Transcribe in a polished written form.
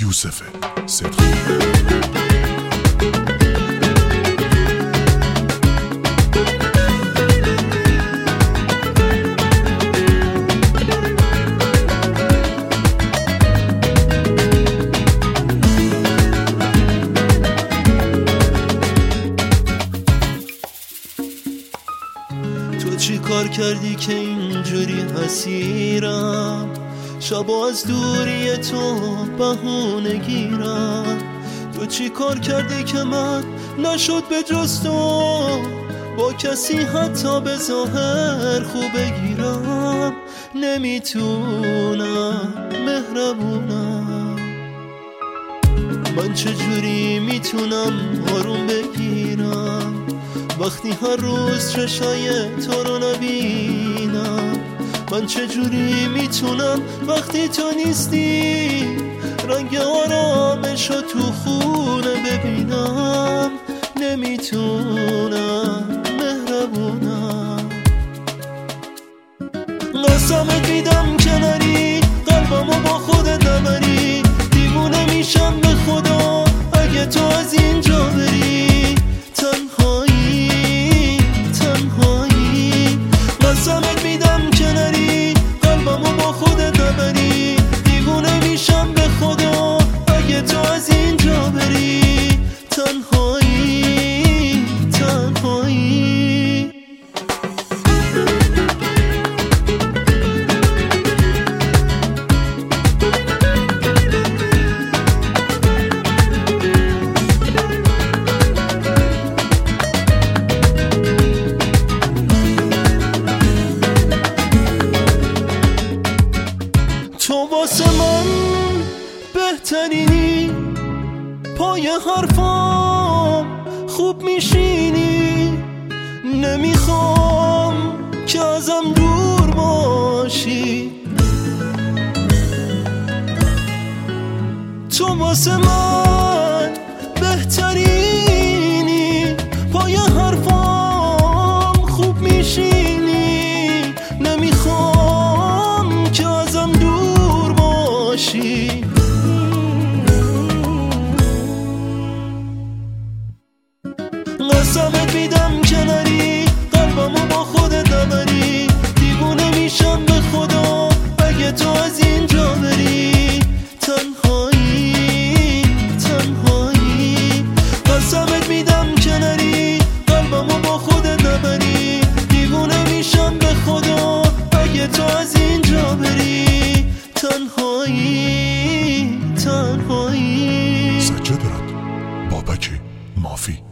یوسف صدقی. تو چی کار کردی که اینجوری اسیرم؟ شبا از دوری تو بهونه گیرم. تو چی کار کردی که من نشد به جز تو با کسی حتی به ظاهر خوب بگیرم؟ نمیتونم مهربونم، من چجوری میتونم آروم بگیرم وقتی هر روز چشای تو رو نبینم؟ من چجوری میتونم وقتی تو نیستی رنگ آرامشو تو خونه ببینم؟ نمیتونم مهربونم، قسمت میدم که نری قلبمو با خودت نبری. دیوونه میشم به خدا اگه تو از اینجا بری. تنهایی تنهایی، قسمت میدم که نری قلبمو با خودت نبری. دیوونه میشم به خدا اگه تو از اینجا بری. تنهایی تنهایی. تو واسه من بهترینی، پای حرفام خوب میشینی. نمیخوام که ازم دور باشی. تو واسه من بهترینی، پای حرفام خوب میشینی. نمیخوام که ازم دور باشی. قسمت میدم که نری قلبمو با خودت نبری. دیوونه میشم به خدا اگه تو از اینجا بری. تنهایی تنهایی، قسمت میدم که نری قلبمو با خودت نبری. دیوونه میشم به خدا اگه تو از اینجا بری. تنهایی تنهایی. سجاده راد بابک مافی.